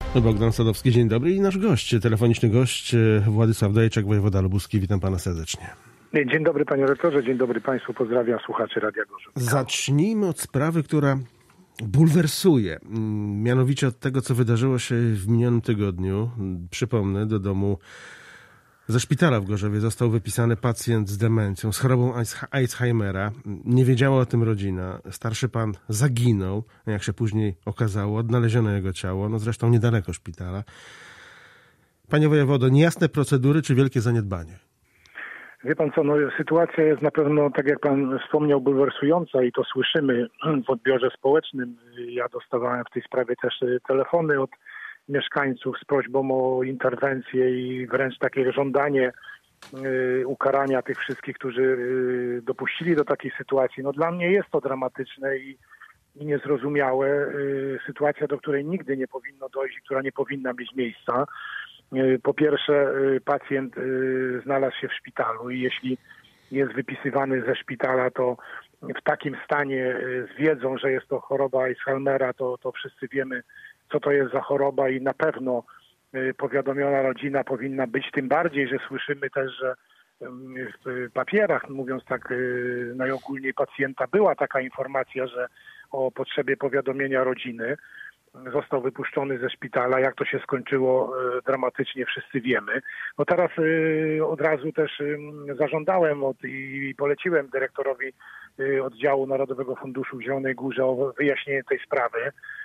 Bogdan Sadowski, dzień dobry. I nasz gość, telefoniczny gość Władysław Dajczak, wojewoda lubuski. Witam pana serdecznie. Dzień dobry panie rektorze, dzień dobry państwu, pozdrawiam słuchaczy Radia Gorzów. Zacznijmy od sprawy, która bulwersuje. Mianowicie od tego, co wydarzyło się w minionym tygodniu. Przypomnę, do domu ze szpitala w Gorzowie został wypisany pacjent z demencją, z chorobą Alzheimera. Nie wiedziała o tym rodzina. Starszy pan zaginął, jak się później okazało. Odnaleziono jego ciało, no zresztą niedaleko szpitala. Panie wojewodo, niejasne procedury czy wielkie zaniedbanie? Wie pan co, sytuacja jest na pewno, tak jak pan wspomniał, bulwersująca i to słyszymy w odbiorze społecznym. Ja dostawałem w tej sprawie też telefony od mieszkańców z prośbą o interwencję i wręcz takie żądanie ukarania tych wszystkich, którzy dopuścili do takiej sytuacji. No dla mnie jest to dramatyczne i niezrozumiałe. Sytuacja, do której nigdy nie powinno dojść i która nie powinna mieć miejsca. Po pierwsze, pacjent znalazł się w szpitalu i jeśli jest wypisywany ze szpitala, to w takim stanie z wiedzą, że jest to choroba Alzheimera, to wszyscy wiemy, co to jest za choroba i na pewno powiadomiona rodzina powinna być, tym bardziej, że słyszymy też, że w papierach, mówiąc tak najogólniej pacjenta, była taka informacja, że o potrzebie powiadomienia rodziny. Został wypuszczony ze szpitala. Jak to się skończyło dramatycznie, wszyscy wiemy. No teraz od razu też zażądałem i poleciłem dyrektorowi oddziału Narodowego Funduszu w Zielonej Górze o wyjaśnienie tej sprawy,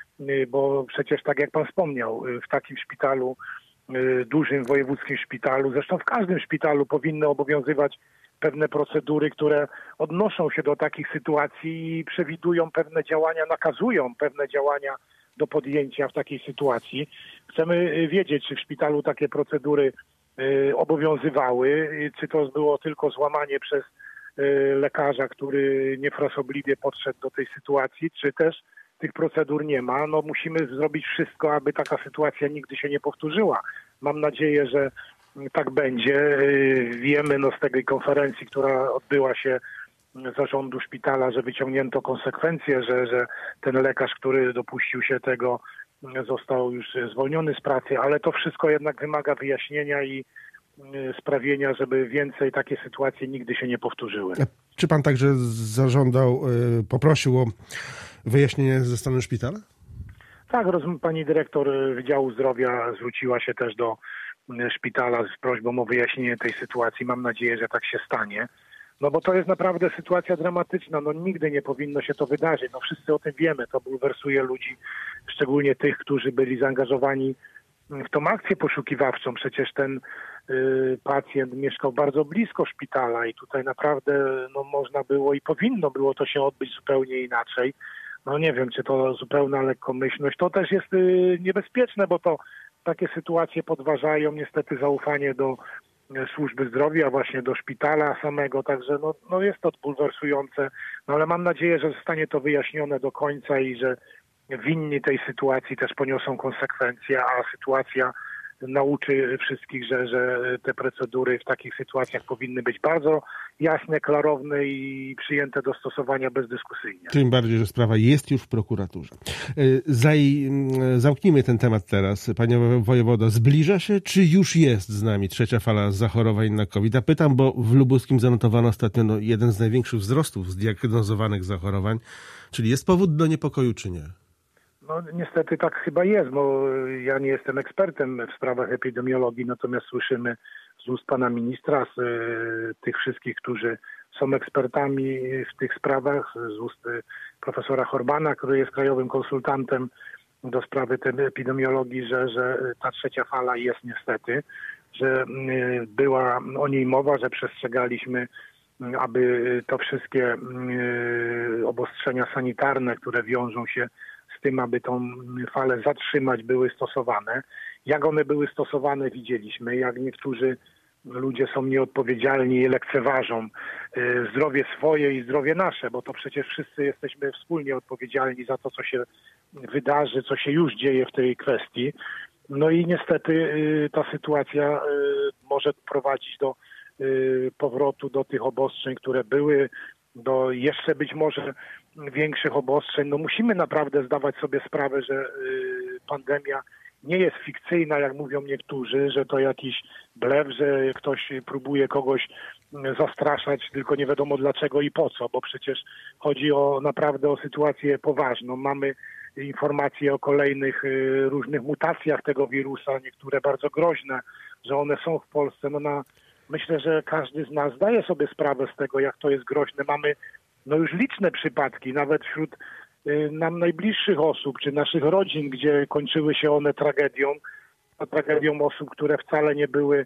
bo przecież tak jak pan wspomniał, w takim szpitalu, dużym wojewódzkim szpitalu, zresztą w każdym szpitalu powinny obowiązywać pewne procedury, które odnoszą się do takich sytuacji i przewidują pewne działania, nakazują pewne działania do podjęcia w takiej sytuacji. Chcemy wiedzieć, czy w szpitalu takie procedury obowiązywały, czy to było tylko złamanie przez lekarza, który niefrasobliwie podszedł do tej sytuacji, czy też tych procedur nie ma. No musimy zrobić wszystko, aby taka sytuacja nigdy się nie powtórzyła. Mam nadzieję, że tak będzie. Wiemy z tej konferencji, która odbyła się zarządu szpitala, że wyciągnięto konsekwencje, że ten lekarz, który dopuścił się tego, został już zwolniony z pracy, ale to wszystko jednak wymaga wyjaśnienia i sprawienia, żeby więcej takie sytuacje nigdy się nie powtórzyły. Czy pan także zażądał, poprosił o wyjaśnienie ze strony szpitala? Tak, pani dyrektor Wydziału Zdrowia zwróciła się też do szpitala z prośbą o wyjaśnienie tej sytuacji. Mam nadzieję, że tak się stanie. No bo to jest naprawdę sytuacja dramatyczna. No nigdy nie powinno się to wydarzyć. No wszyscy o tym wiemy. To bulwersuje ludzi, szczególnie tych, którzy byli zaangażowani w tą akcję poszukiwawczą. Przecież ten pacjent mieszkał bardzo blisko szpitala i tutaj naprawdę można było i powinno było to się odbyć zupełnie inaczej. No nie wiem, czy to zupełna lekkomyślność. To też jest niebezpieczne, bo to takie sytuacje podważają niestety zaufanie do służby zdrowia, właśnie do szpitala samego, także jest to bulwersujące, ale mam nadzieję, że zostanie to wyjaśnione do końca i że winni tej sytuacji też poniosą konsekwencje, a sytuacja nauczy wszystkich, że te procedury w takich sytuacjach powinny być bardzo jasne, klarowne i przyjęte do stosowania bezdyskusyjnie. Tym bardziej, że sprawa jest już w prokuraturze. Zamknijmy ten temat teraz. Panie wojewodo, zbliża się, czy już jest z nami trzecia fala zachorowań na COVID? A pytam, bo w lubuskim zanotowano ostatnio jeden z największych wzrostów zdiagnozowanych zachorowań. Czyli jest powód do niepokoju, czy nie? No niestety tak chyba jest, bo ja nie jestem ekspertem w sprawach epidemiologii, natomiast słyszymy z ust pana ministra, z tych wszystkich, którzy są ekspertami w tych sprawach, z ust profesora Horbana, który jest krajowym konsultantem do sprawy tej epidemiologii, że ta trzecia fala jest niestety, że była o niej mowa, że przestrzegaliśmy, aby to wszystkie obostrzenia sanitarne, które wiążą się z tym, aby tą falę zatrzymać, były stosowane. Jak one były stosowane, widzieliśmy. Jak niektórzy ludzie są nieodpowiedzialni i lekceważą zdrowie swoje i zdrowie nasze, bo to przecież wszyscy jesteśmy wspólnie odpowiedzialni za to, co się wydarzy, co się już dzieje w tej kwestii. No i niestety ta sytuacja może prowadzić do powrotu do tych obostrzeń, które były, do jeszcze być może większych obostrzeń. No musimy naprawdę zdawać sobie sprawę, że pandemia nie jest fikcyjna, jak mówią niektórzy, że to jakiś blef, że ktoś próbuje kogoś zastraszać, tylko nie wiadomo dlaczego i po co, bo przecież chodzi naprawdę o sytuację poważną. Mamy informacje o kolejnych różnych mutacjach tego wirusa, niektóre bardzo groźne, że one są w Polsce. Myślę, że każdy z nas zdaje sobie sprawę z tego, jak to jest groźne. Mamy już liczne przypadki, nawet wśród nam najbliższych osób, czy naszych rodzin, gdzie kończyły się one tragedią osób, które wcale nie były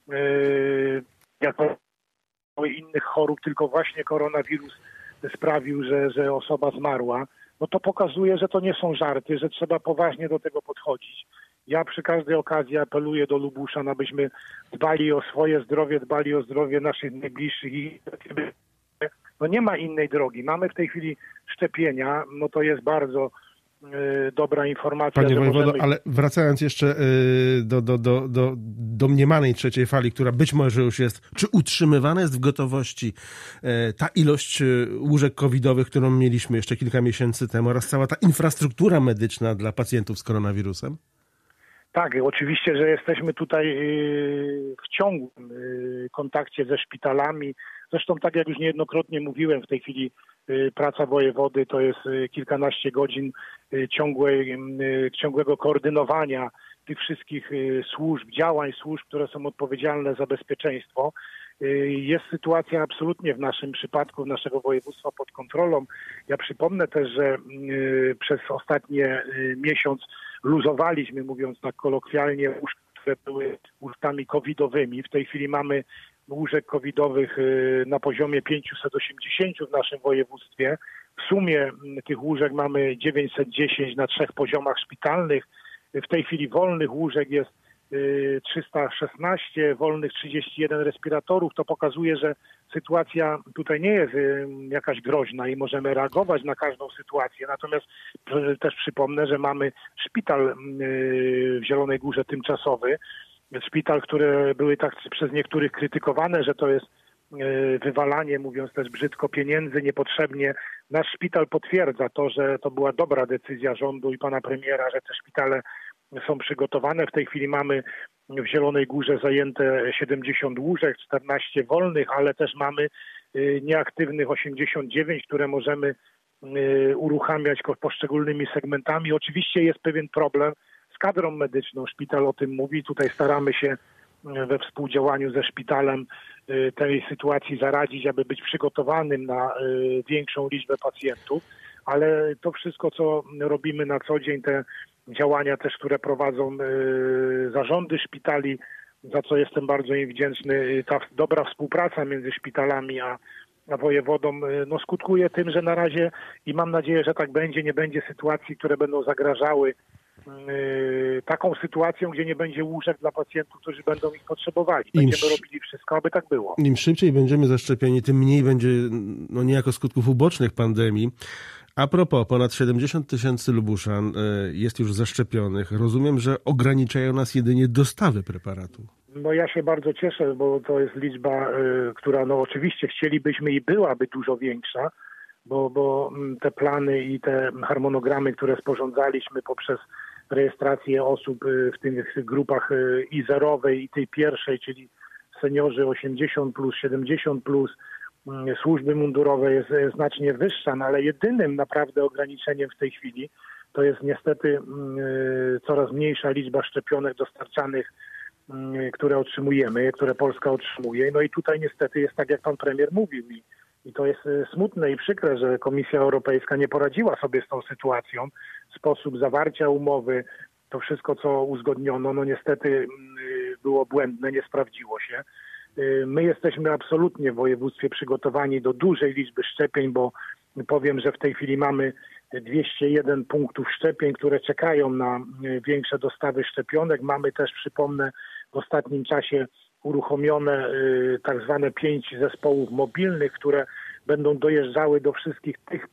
jako innych chorób, tylko właśnie koronawirus sprawił, że osoba zmarła. No to pokazuje, że to nie są żarty, że trzeba poważnie do tego podchodzić. Ja przy każdej okazji apeluję do Lubuszan, abyśmy dbali o swoje zdrowie, dbali o zdrowie naszych najbliższych i nie ma innej drogi. Mamy w tej chwili szczepienia, to jest bardzo dobra informacja. Panie wojewodo, ale wracając jeszcze do domniemanej trzeciej fali, która być może już jest, czy utrzymywana jest w gotowości ta ilość łóżek covidowych, którą mieliśmy jeszcze kilka miesięcy temu, oraz cała ta infrastruktura medyczna dla pacjentów z koronawirusem? Tak, oczywiście, że jesteśmy tutaj w ciągłym kontakcie ze szpitalami. Zresztą tak jak już niejednokrotnie mówiłem, w tej chwili praca wojewody to jest kilkanaście godzin ciągłego koordynowania tych wszystkich służb, działań służb, które są odpowiedzialne za bezpieczeństwo. Jest sytuacja absolutnie w naszym przypadku, naszego województwa pod kontrolą. Ja przypomnę też, że przez ostatnie miesiąc luzowaliśmy, mówiąc tak kolokwialnie, łóżka, które były łóżkami covidowymi. W tej chwili mamy łóżek covidowych na poziomie 580 w naszym województwie. W sumie tych łóżek mamy 910 na 3 poziomach szpitalnych. W tej chwili wolnych łóżek jest 316, wolnych 31 respiratorów. To pokazuje, że sytuacja tutaj nie jest jakaś groźna i możemy reagować na każdą sytuację. Natomiast też przypomnę, że mamy szpital w Zielonej Górze tymczasowy. Szpital, które były tak przez niektórych krytykowane, że to jest wywalanie, mówiąc też brzydko, pieniędzy niepotrzebnie. Nasz szpital potwierdza to, że to była dobra decyzja rządu i pana premiera, że te szpitale są przygotowane. W tej chwili mamy w Zielonej Górze zajęte 70 łóżek, 14 wolnych, ale też mamy nieaktywnych 89, które możemy uruchamiać poszczególnymi segmentami. Oczywiście jest pewien problem z kadrą medyczną. Szpital o tym mówi. Tutaj staramy się we współdziałaniu ze szpitalem tej sytuacji zaradzić, aby być przygotowanym na większą liczbę pacjentów. Ale to wszystko, co robimy na co dzień, te działania też, które prowadzą zarządy szpitali, za co jestem bardzo im wdzięczny, ta dobra współpraca między szpitalami a wojewodą skutkuje tym, że na razie i mam nadzieję, że tak będzie, nie będzie sytuacji, które będą zagrażały taką sytuacją, gdzie nie będzie łóżek dla pacjentów, którzy będą ich potrzebowali. Będziemy robili wszystko, aby tak było. Im szybciej będziemy zaszczepieni, tym mniej będzie niejako skutków ubocznych pandemii. A propos, ponad 70 000 Lubuszan jest już zaszczepionych. Rozumiem, że ograniczają nas jedynie dostawy preparatu. Ja się bardzo cieszę, bo to jest liczba, która oczywiście chcielibyśmy i byłaby dużo większa, bo te plany i te harmonogramy, które sporządzaliśmy poprzez rejestrację osób w tych grupach i zerowej, i tej pierwszej, czyli seniorzy 80+, 70+, służby mundurowe jest znacznie wyższa, ale jedynym naprawdę ograniczeniem w tej chwili to jest niestety coraz mniejsza liczba szczepionek dostarczanych, które otrzymujemy, które Polska otrzymuje. I tutaj niestety jest tak, jak pan premier mówił. I to jest smutne i przykre, że Komisja Europejska nie poradziła sobie z tą sytuacją. Sposób zawarcia umowy, to wszystko, co uzgodniono, niestety było błędne, nie sprawdziło się. My jesteśmy absolutnie w województwie przygotowani do dużej liczby szczepień, bo powiem, że w tej chwili mamy 201 punktów szczepień, które czekają na większe dostawy szczepionek. Mamy też, przypomnę, w ostatnim czasie uruchomione tak zwane 5 zespołów mobilnych, które będą dojeżdżały do wszystkich tych,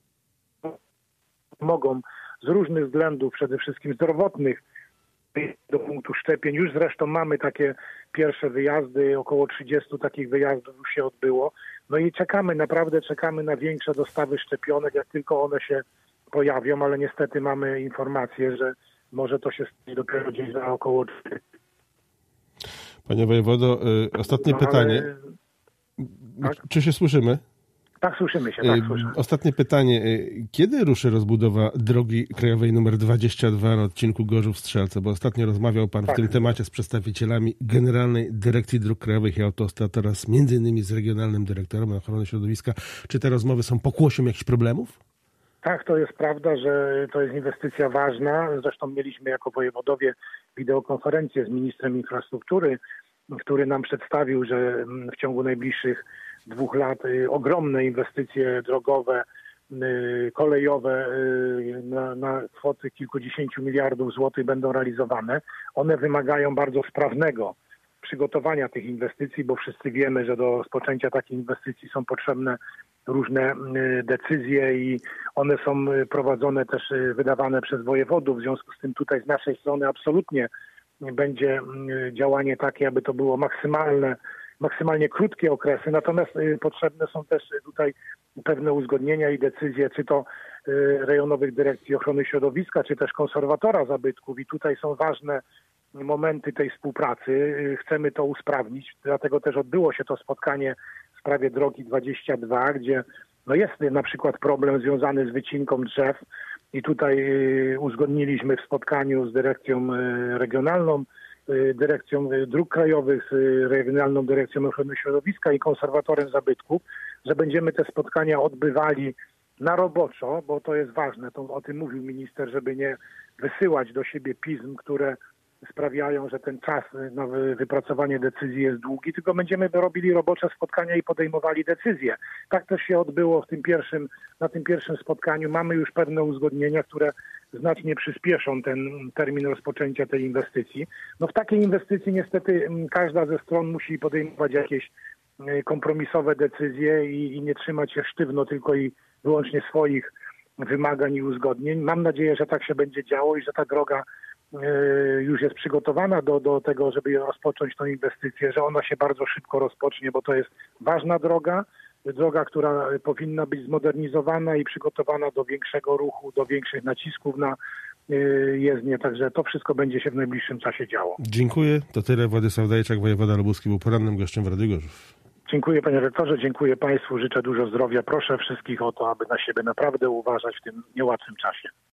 mogą z różnych względów, przede wszystkim zdrowotnych, do punktu szczepień. Już zresztą mamy takie pierwsze wyjazdy, około 30 takich wyjazdów już się odbyło. I naprawdę czekamy na większe dostawy szczepionek, jak tylko one się pojawią, ale niestety mamy informację, że może to się stanie dopiero gdzieś za około 4. Panie wojewodo, ostatnie pytanie. Tak? Czy się słyszymy? Tak, słyszymy się, tak, słyszymy. Ostatnie pytanie. Kiedy ruszy rozbudowa drogi krajowej nr 22 na odcinku Gorzów-Strzelce? Bo ostatnio rozmawiał pan w tym temacie z przedstawicielami Generalnej Dyrekcji Dróg Krajowych i Autostrad oraz między innymi z Regionalnym Dyrektorem Ochrony Środowiska. Czy te rozmowy są pokłosiem jakichś problemów? Tak, to jest prawda, że to jest inwestycja ważna. Zresztą mieliśmy jako wojewodowie wideokonferencję z ministrem infrastruktury, który nam przedstawił, że w ciągu najbliższych 2 lat ogromne inwestycje drogowe, kolejowe na kwoty kilkudziesięciu miliardów złotych będą realizowane. One wymagają bardzo sprawnego przygotowania tych inwestycji, bo wszyscy wiemy, że do rozpoczęcia takich inwestycji są potrzebne różne decyzje i one są prowadzone też, wydawane przez wojewodów. W związku z tym tutaj z naszej strony absolutnie będzie działanie takie, aby to było maksymalnie krótkie okresy, natomiast potrzebne są też tutaj pewne uzgodnienia i decyzje, czy to rejonowych dyrekcji ochrony środowiska, czy też konserwatora zabytków i tutaj są ważne momenty tej współpracy. Chcemy to usprawnić, dlatego też odbyło się to spotkanie w sprawie drogi 22, gdzie jest na przykład problem związany z wycinką drzew i tutaj uzgodniliśmy w spotkaniu z dyrekcją regionalną, Dyrekcją Dróg Krajowych, z Regionalną Dyrekcją Ochrony Środowiska i konserwatorem zabytków, że będziemy te spotkania odbywali na roboczo, bo to jest ważne, to o tym mówił minister, żeby nie wysyłać do siebie pism, które sprawiają, że ten czas na wypracowanie decyzji jest długi, tylko będziemy robili robocze spotkania i podejmowali decyzje. Tak też się odbyło na tym pierwszym spotkaniu. Mamy już pewne uzgodnienia, które znacznie przyspieszą ten termin rozpoczęcia tej inwestycji. W takiej inwestycji niestety każda ze stron musi podejmować jakieś kompromisowe decyzje i nie trzymać się sztywno tylko i wyłącznie swoich wymagań i uzgodnień. Mam nadzieję, że tak się będzie działo i że ta droga już jest przygotowana do tego, żeby rozpocząć tą inwestycję, że ona się bardzo szybko rozpocznie, bo to jest ważna droga, która powinna być zmodernizowana i przygotowana do większego ruchu, do większych nacisków na jezdnię, także to wszystko będzie się w najbliższym czasie działo. Dziękuję. To tyle. Władysław Dajczak, wojewoda lubuski, był porannym gościem w Radiu Gorzów. Dziękuję panie rektorze, dziękuję państwu, życzę dużo zdrowia. Proszę wszystkich o to, aby na siebie naprawdę uważać w tym niełatwym czasie.